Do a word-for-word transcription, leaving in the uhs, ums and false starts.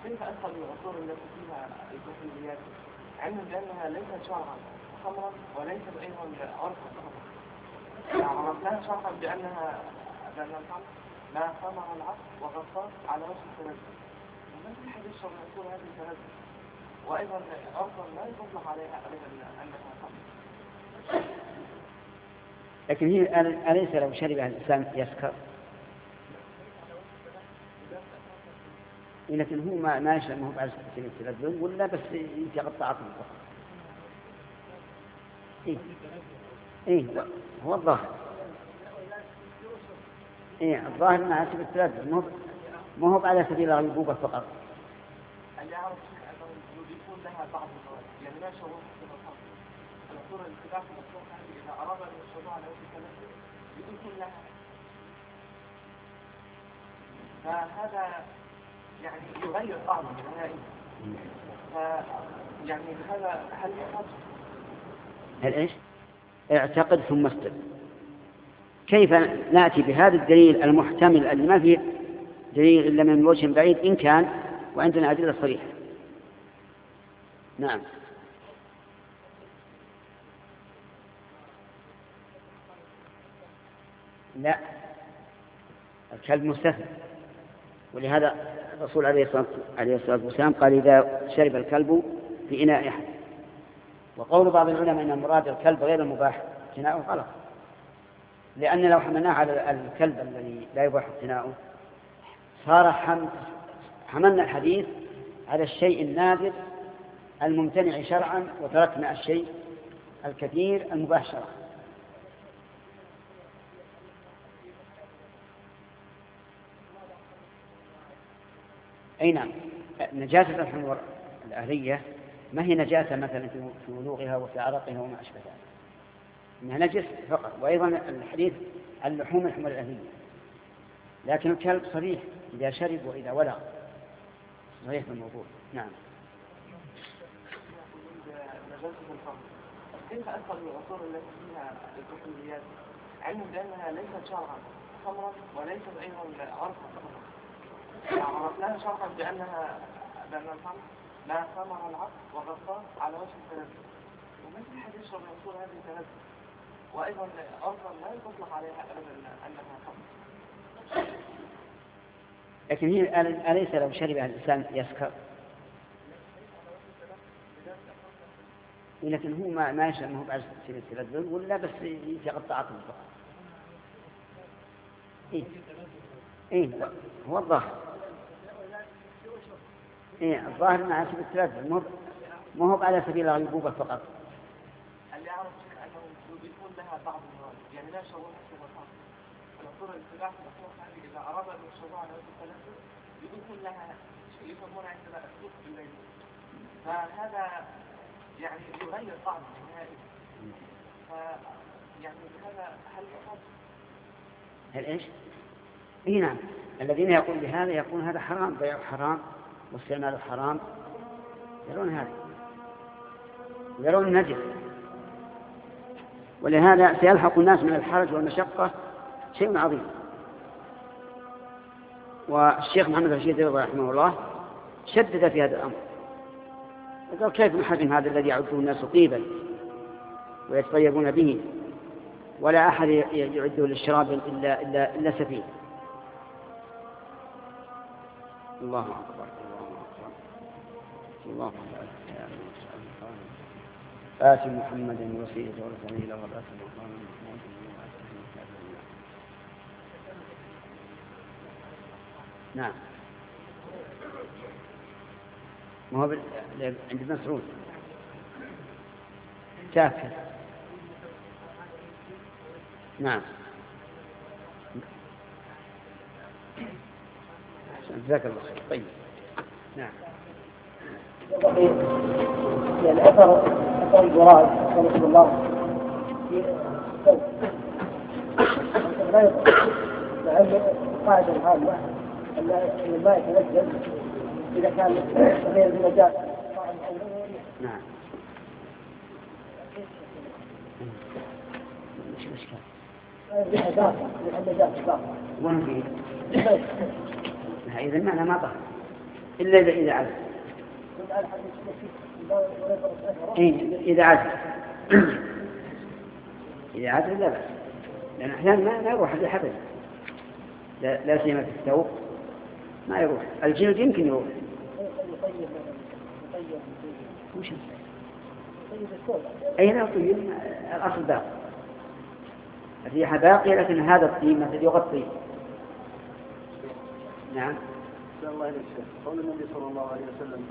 كيف أدخل العصور التي فيها الكحوليات علما بأنها ليست شرعا خمرا وليست أيضا عرفا خمرا؟ يعني عرفناها شرعا بأنها بأن الخمر ما ثمر العقل وغصات على وجه التلذذ، ومن الحديث الشرعي يقول هذه التلذذ، وأيضا عرفا لا يطلق عليها أبدا أنها خمر. لكن هي أليس لو شربها الإنسان يسكر؟ لكن هو ما ما يشرب، ما هو بعد سبيل التلذذ ولا بس يتقطع عقله فقط. إيه إيه هو الظاهر. إيه الظاهر أنها على سبيل التلذذ، مو ما هو على سبيل الغيبوبة فقط. اللي يعرف أنه يضيفون لها بعض المواد، يعني لا شروط في الخمر. العصور الاتباع في العصور هذه إذا أراد أن يشربها على وجه التلذذ يضيفون لها، فهذا يعني يغير طعمه نهائيا. ف يعني هذا هل يحصل؟ هل إيش؟ اعتقد ثم استدل. كيف نأتي بهذا الدليل المحتمل الذي ما فيه دليل إلا من وجه بعيد إن كان وعندنا أدلة صريحة؟ نعم. لا، الكلب مستثنى، ولهذا الرسول عليه الصلاة والسلام قال إذا شرب الكلب في إناء أحد. وقول بعض العلماء أن المراد الكلب غير المباح اقتناؤه غلط، لأن لو حملناه على الكلب الذي لا يباح اقتناؤه صار حملنا الحديث على الشيء النادر الممتنع شرعا وتركنا الشيء الكثير المباح شرعا. أي نعم، نجاسة الحمر الأهلية ما هي نجاسة مثلا في ولوغها وفي عرقها وما أشبه ذلك، إنها نجس فقط. وأيضا الحديث عن لحوم الحمر الأهلية، لكن الكلب صريح إذا شرب وإذا ولغ، صريح في الموضوع. نعم. كيف أدخل العصور التي فيها الكحوليات علما بأنها ليست شرعا خمرا وليست أيضا عرفا خمرا؟ يعني عرفناها شرعا بأنها بأن الخمر ما ثمر العقل وغصات على وجه التلذذ، ومن الحديث الشرعي يقول هذه التلذذ، وأيضا عرفا لا يطلق عليها أبدا أنها خمر. لكن هي أليس لو شربها الإنسان يسكر؟ لكن هو ما ما يشرب، ما هو بعد سبيل التلذذ ولا بس يتقطع عقله فقط. إيه إيه هو الظاهر. إيه الظاهر أنه على سبيل التلذذ، مو ما هو على سبيل الغيبوبة فقط. اللي يعرف أنه يضيفون لها بعض المواد، يعني لا شروط في الخمر. العصور الاتباع في العصور هذه إذا أراد أن يشربها على وجه التلذذ يضيفون لها شيء يسمون عندنا السوق بالليل، فهذا يعني يغير طعمه نهائيا. ف يعني هذا هل يحصل؟ هل إيش؟ إيه نعم، الذين يقول بهذا يقول هذا حرام، بيع حرام واستعماله حرام، يرون هذا، يرون نجس. ولهذا سيلحق الناس من الحرج والمشقة شيء عظيم. والشيخ محمد رشيد رحمه الله شدد في هذا الأمر، قال كيف نحرم هذا الذي يعده الناس طيبا ويتطيبون به ولا أحد يعده للشراب إلا, إلا, إلا سفيه. الله أكبر الله أكبر. آت محمد الوسيلة والفضيلة والرسل والقرآن المحمود. نعم، ما هو عند ابن مسعود كافر. نعم، جزاك الله خير. طيب نعم. يعني أثر أثر الجراد رسول الله لا يطلق، لأن قاعدة العامة أن الماء يتنجس إذا كان غير بنجاسة. نعم. مش مشكلة. النجاسة النجاسة وين فيه؟ إذا المعنى ما ظهر. إلا إذا إذا عزل. إيه إذا عزل. إذا عزل لا بأس، لأن أحيانا ما ما يروح هذا حدث، لا, لا سيما في الثوب ما يروح. الجلد يمكن يروح. وش أي لا طيب، الأصل باقي، الريحة باقية، لكن هذا الطين مثل يغطي. نعم. الله عليه قول النبي صلى الله عليه وسلم